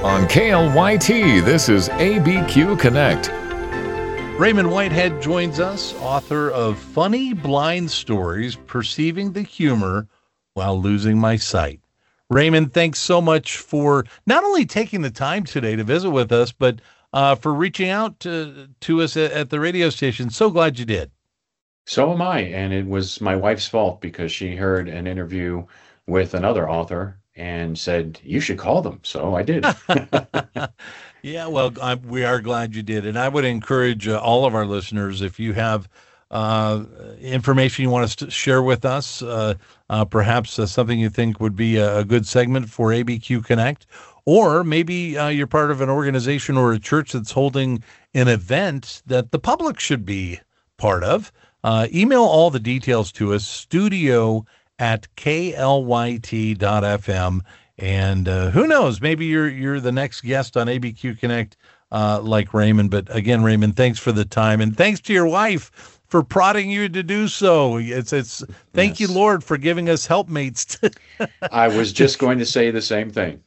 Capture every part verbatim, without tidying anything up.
On K L Y T, this is A B Q Connect. Raymond Whitehead joins us, author of Funny Blind Stories, Perceiving the Humor While Losing My Sight. Raymond, thanks so much for not only taking the time today to visit with us, but uh, for reaching out to, to us at, at the radio station. So glad you did. So am I, and it was my wife's fault because she heard an interview with another author and said, you should call them. So I did. Yeah, well, I, we are glad you did. And I would encourage uh, all of our listeners, if you have uh, information you want us to share with us, uh, uh, perhaps uh, something you think would be a, a good segment for A B Q Connect, or maybe uh, you're part of an organization or a church that's holding an event that the public should be part of, uh, email all the details to us, studio at K L Y T dot F M. And uh, who knows, maybe you're you're the next guest on A B Q Connect uh, like Raymond. But again, Raymond, thanks for the time. And thanks to your wife for prodding you to do so. It's it's thank yes. you, Lord, for giving us helpmates. I was just going to say the same thing.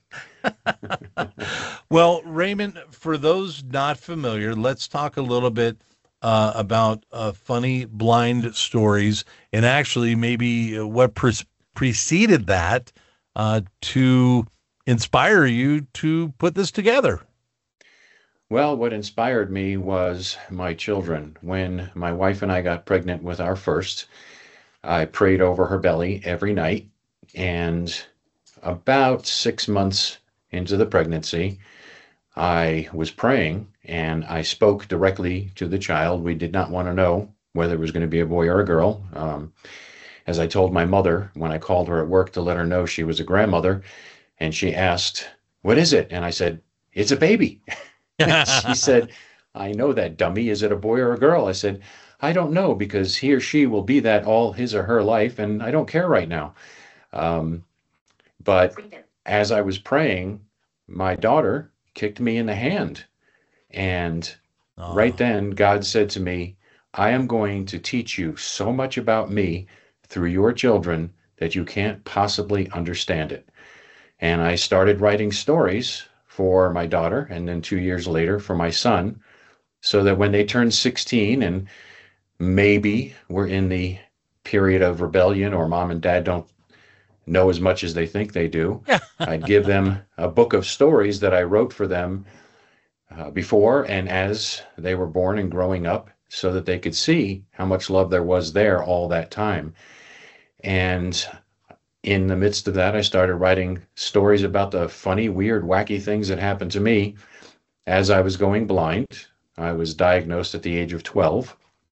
Well, Raymond, for those not familiar, let's talk a little bit uh, about uh, funny blind stories, and actually maybe what pre- preceded that uh, to inspire you to put this together. Well, what inspired me was my children. When my wife and I got pregnant with our first, I prayed over her belly every night, and about six months into the pregnancy, I was praying and I spoke directly to the child. We did not want to know whether it was going to be a boy or a girl. Um, as I told my mother when I called her at work to let her know she was a grandmother, and she asked, "What is it?" And I said, "It's a baby." She said, "I know that, dummy. Is it a boy or a girl?" I said, "I don't know, because he or she will be that all his or her life, and I don't care right now." Um, but as I was praying, my daughter kicked me in the hand. And oh. right then, God said to me, "I am going to teach you so much about me through your children that you can't possibly understand it." And I started writing stories for my daughter, and then two years later for my son, so that when they turned sixteen and maybe we're in the period of rebellion, or mom and dad don't know as much as they think they do, I'd give them a book of stories that I wrote for them uh, before and as they were born and growing up, so that they could see how much love there was there all that time. And in the midst of that, I started writing stories about the funny, weird, wacky things that happened to me as I was going blind. I was diagnosed at the age of twelve,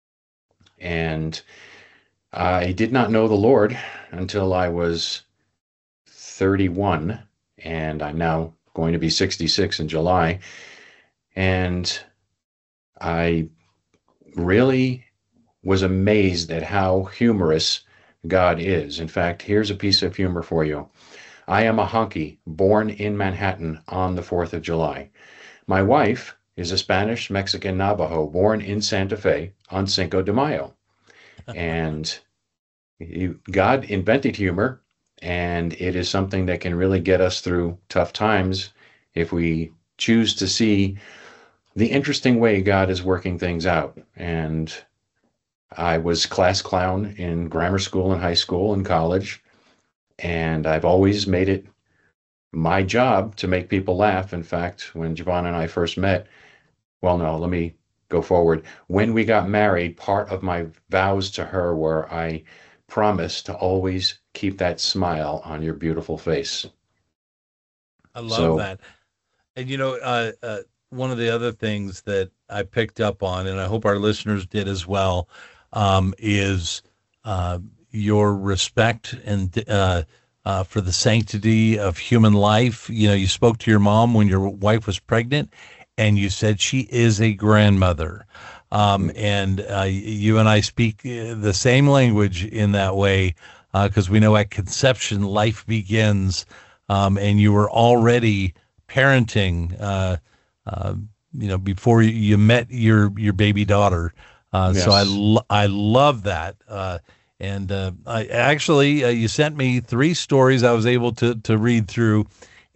and I did not know the Lord until I was thirty-one, and I'm now going to be sixty-six in July. And I really was amazed at how humorous God is. In fact, here's a piece of humor for you. I am a honky born in Manhattan on the fourth of July. My wife is a Spanish Mexican Navajo born in Santa Fe on Cinco de Mayo. And God invented humor, and it is something that can really get us through tough times if we choose to see the interesting way God is working things out. And I was class clown in grammar school and high school and college, and I've always made it my job to make people laugh. In fact, when Javon and I first met, well, no, let me go forward. When we got married, part of my vows to her were I promised to always keep that smile on your beautiful face. I love so, that. And, you know, uh, uh, one of the other things that I picked up on, and I hope our listeners did as well, um, is uh, your respect and uh, uh, for the sanctity of human life. You know, you spoke to your mom when your wife was pregnant, and you said she is a grandmother. Um, and uh, you and I speak the same language in that way, because uh, we know at conception life begins, um, and you were already parenting, uh, uh, you know, before you met your your baby daughter. Uh, yes. So I lo- I love that. Uh, and uh, I actually uh, you sent me three stories I was able to to read through.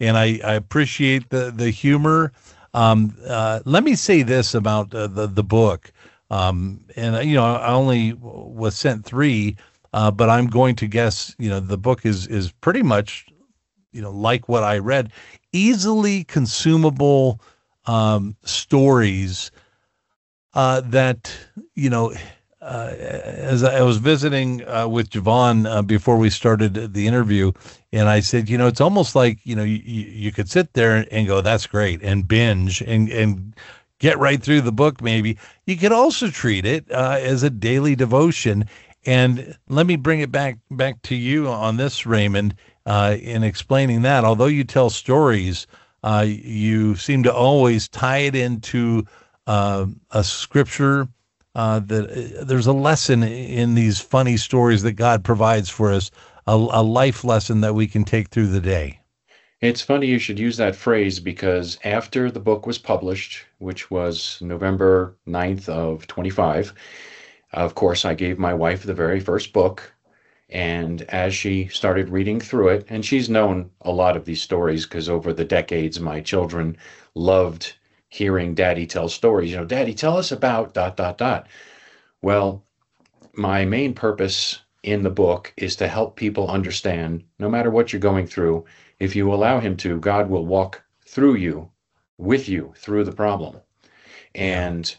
and I, I appreciate the the humor. Um, uh, let me say this about uh, the the book, um, and uh, you know, I only was sent three, uh, but I'm going to guess, you know, the book is is pretty much, you know, like what I read, easily consumable um, stories uh, that, you know, uh, as I was visiting uh, with Javon uh, before we started the interview, and I said, you know, it's almost like, you know, you, you could sit there and go, that's great, and binge and, and get right through the book maybe. You could also treat it uh, as a daily devotion. And let me bring it back back to you on this, Raymond, uh, in explaining that. Although you tell stories, uh, you seem to always tie it into uh, a scripture. Uh, that uh, there's a lesson in these funny stories that God provides for us, a, a life lesson that we can take through the day. It's funny you should use that phrase because after the book was published, which was November ninth of twenty-five, of course, I gave my wife the very first book. And as she started reading through it, and she's known a lot of these stories because over the decades, my children loved hearing Daddy tell stories. You know, Daddy, tell us about dot, dot, dot. Well, my main purpose in the book is to help people understand no matter what you're going through, if you allow Him to, God will walk through you, with you, through the problem. And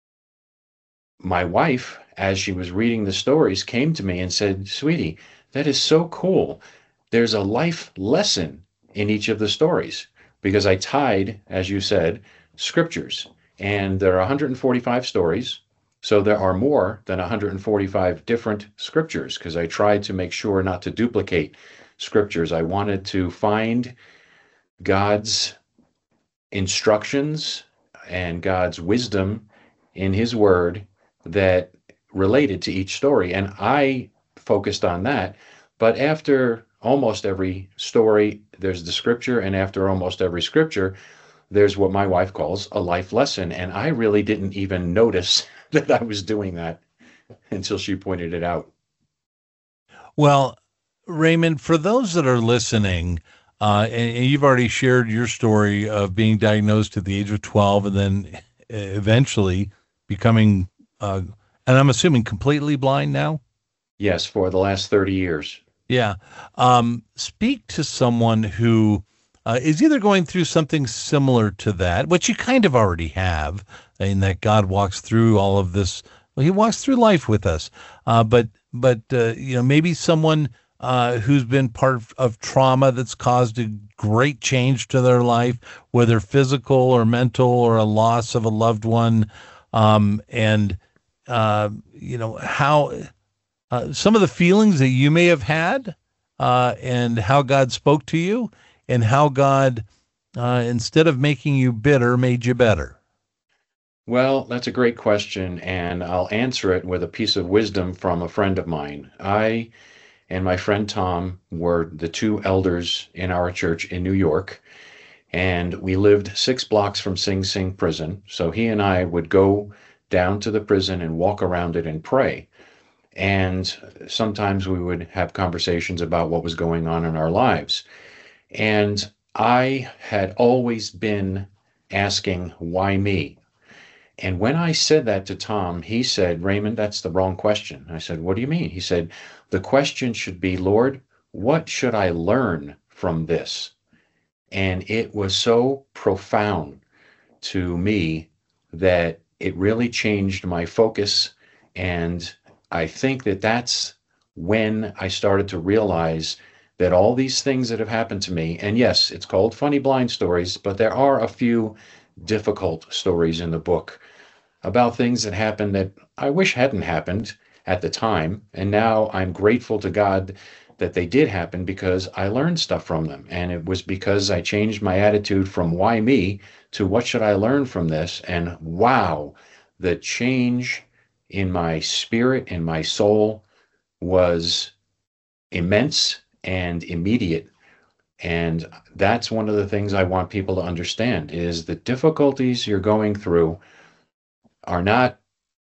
my wife, as she was reading the stories, came to me and said, sweetie, that is so cool. There's a life lesson in each of the stories because I tied, as you said, scriptures. And there are one hundred forty-five stories. So there are more than one hundred forty-five different scriptures because I tried to make sure not to duplicate scriptures. I wanted to find God's instructions and God's wisdom in His Word that related to each story. And I focused on that. But after almost every story, there's the scripture. And after almost every scripture, there's what my wife calls a life lesson. And I really didn't even notice that I was doing that until she pointed it out. Well, Raymond, for those that are listening, uh, and, and you've already shared your story of being diagnosed at the age of twelve and then eventually becoming Uh, and I'm assuming completely blind now? Yes, for the last thirty years. Yeah. Um, speak to someone who uh, is either going through something similar to that, which you kind of already have, in that God walks through all of this. Well, He walks through life with us. Uh, but, but uh, you know, maybe someone uh, who's been part of, of trauma that's caused a great change to their life, whether physical or mental or a loss of a loved one. Um, and Uh, you know, how uh, some of the feelings that you may have had uh, and how God spoke to you and how God, uh, instead of making you bitter, made you better. Well, that's a great question, and I'll answer it with a piece of wisdom from a friend of mine. I and my friend Tom were the two elders in our church in New York, and we lived six blocks from Sing Sing prison. So he and I would go down to the prison and walk around it and pray. And sometimes we would have conversations about what was going on in our lives. And I had always been asking, why me? And when I said that to Tom, he said, Raymond, that's the wrong question. I said, what do you mean? He said, the question should be, Lord, what should I learn from this? And it was so profound to me that it really changed my focus. And I think that that's when I started to realize that all these things that have happened to me, and yes, it's called Funny Blind Stories, but there are a few difficult stories in the book about things that happened that I wish hadn't happened at the time. And now I'm grateful to God that they did happen because I learned stuff from them. And it was because I changed my attitude from why me to what should I learn from this? And wow, the change in my spirit and my soul was immense and immediate. And that's one of the things I want people to understand is the difficulties you're going through are not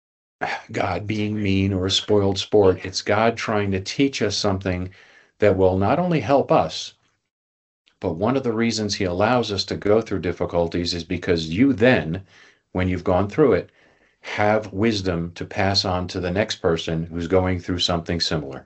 God being mean or a spoiled sport. It's God trying to teach us something that will not only help us, But one of the reasons he allows us to go through difficulties is because you then, when you've gone through it, have wisdom to pass on to the next person who's going through something similar.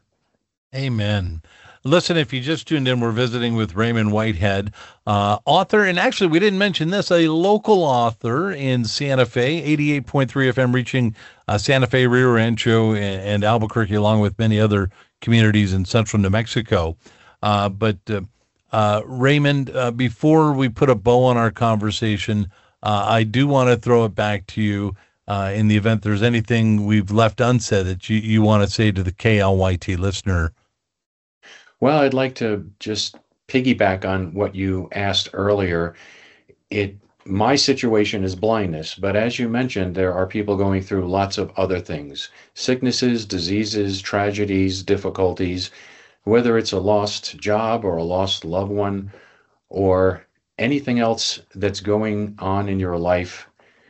Amen. Listen, if you just tuned in, we're visiting with Raymond Whitehead, uh, author, and actually we didn't mention this, a local author in Santa Fe, eighty-eight point three F M, reaching uh, Santa Fe, Rio Rancho, and, and Albuquerque, along with many other communities in central New Mexico. Uh, but uh, uh, Raymond, uh, before we put a bow on our conversation, uh, I do want to throw it back to you uh, in the event there's anything we've left unsaid that you, you want to say to the K L Y T listener. Well, I'd like to just piggyback on what you asked earlier. It, my situation is blindness, but as you mentioned, there are people going through lots of other things, sicknesses, diseases, tragedies, difficulties, whether it's a lost job or a lost loved one or anything else that's going on in your life.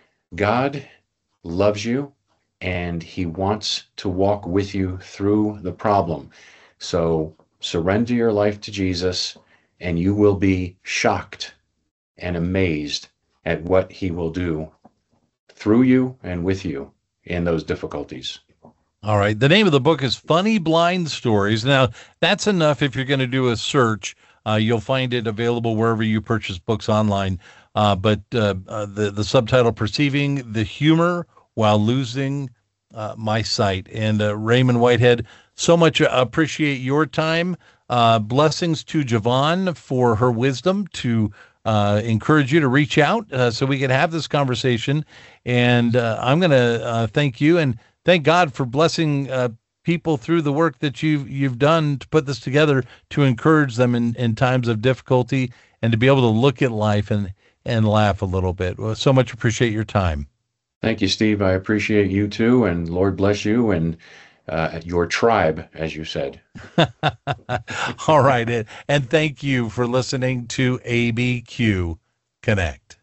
God loves you and he wants to walk with you through the problem. So surrender your life to Jesus, and you will be shocked and amazed at what he will do through you and with you in those difficulties. All right. The name of the book is Funny Blind Stories. Now, that's enough if you're going to do a search. Uh, you'll find it available wherever you purchase books online. Uh, but uh, uh, the, the subtitle, Perceiving the Humor While Losing uh, My Sight. And uh, Raymond Whitehead, so much appreciate your time. Uh, blessings to Javon for her wisdom to uh, encourage you to reach out uh, so we can have this conversation. And uh, I'm going to uh, thank you and thank God for blessing uh, people through the work that you've, you've done to put this together to encourage them in, in times of difficulty and to be able to look at life and, and laugh a little bit. Well, so much appreciate your time. Thank you, Steve. I appreciate you too. And Lord bless you and uh, your tribe, as you said. All right. And thank you for listening to A B Q Connect.